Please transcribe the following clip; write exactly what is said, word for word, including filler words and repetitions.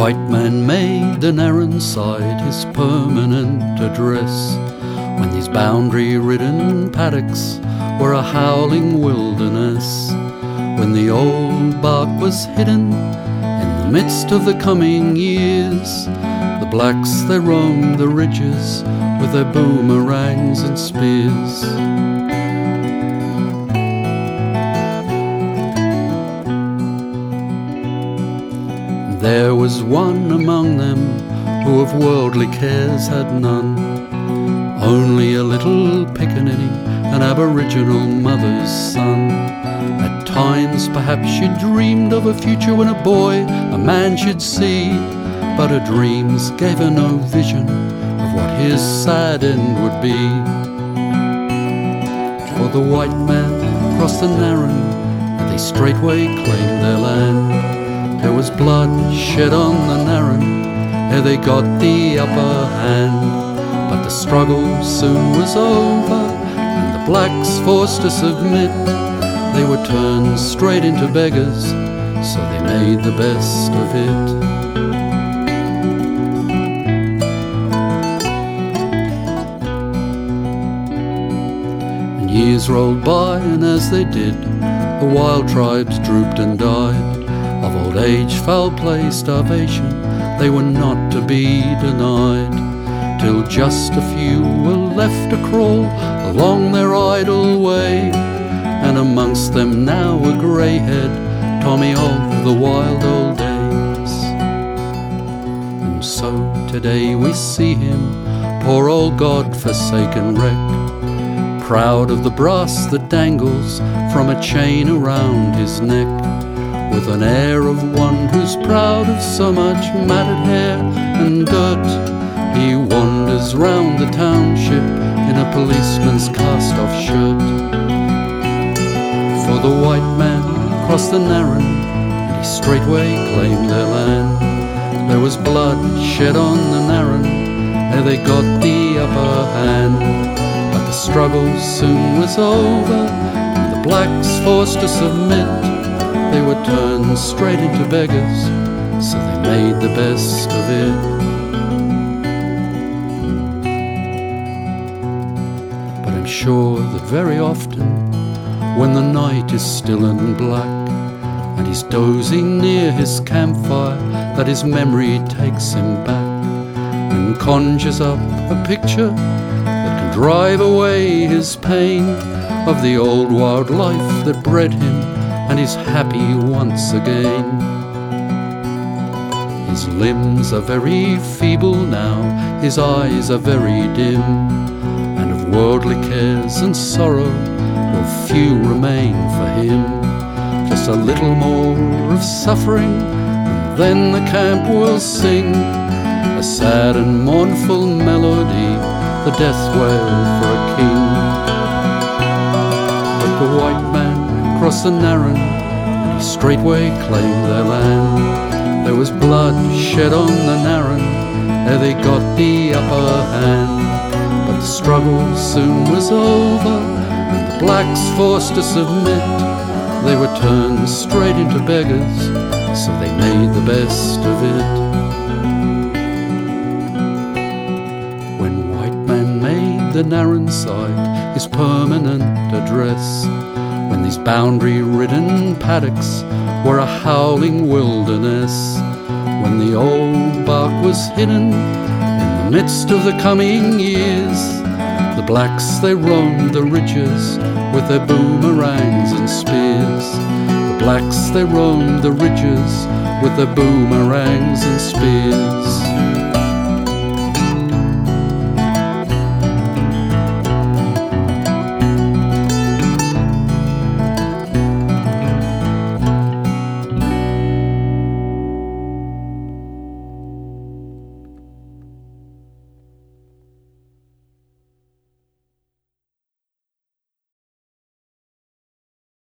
white man made the Narran side his permanent address, when these boundary-ridden paddocks were a howling wilderness, when the old bark was hidden in the midst of the coming years. The blacks, they roamed the ridges with their boomerangs and spears. There was one among them who of worldly cares had none, only a little pickaninny, an aboriginal mother's son. At times perhaps she dreamed of a future when a boy a man should see, but her dreams gave her no vision of what his sad end would be. For the white man crossed the Narran, and they straightway claimed their land. There was blood shed on the Narran ere they got the upper hand, but the struggle soon was over, and the blacks forced to submit. They were turned straight into beggars, so they made the best of it. And years rolled by, and as they did, the wild tribes drooped and died. Of old age, foul play, starvation, they were not to be denied, till just a few were left to crawl along their idle way, and amongst them now a grey-haired Tommy of the wild old days. And so today we see him, poor old God-forsaken wreck, proud of the brass that dangles from a chain around his neck, with an air of one who's proud of so much matted hair and dirt. He wanders round the township in a policeman's cast-off shirt. For the white man crossed the Narran, and he straightway claimed their land. There was blood shed on the Narran ere they got the upper hand, but the struggle soon was over, and the blacks forced to submit. They were turned straight into beggars, so they made the best of it. But I'm sure that very often, when the night is still and black, and he's dozing near his campfire, that his memory takes him back and conjures up a picture that can drive away his pain, of the old wild life that bred him, and he's happy once again. His limbs are very feeble now, his eyes are very dim, and of worldly cares and sorrow will few remain for him. Just a little more of suffering, and then the camp will sing a sad and mournful melody, the death wail for a king. But the white man crossed the Narran, and he straightway claimed their land. There was blood shed on the Narran ere they got the upper hand, but the struggle soon was over, and the blacks forced to submit. They were turned straight into beggars, so they made the best of it. When white man made the Narran side his permanent address, when these boundary-ridden paddocks were a howling wilderness, when the old bark was hidden in the midst of the coming years, the blacks, they roamed the ridges with their boomerangs and spears. The blacks, they roamed the ridges with their boomerangs and spears.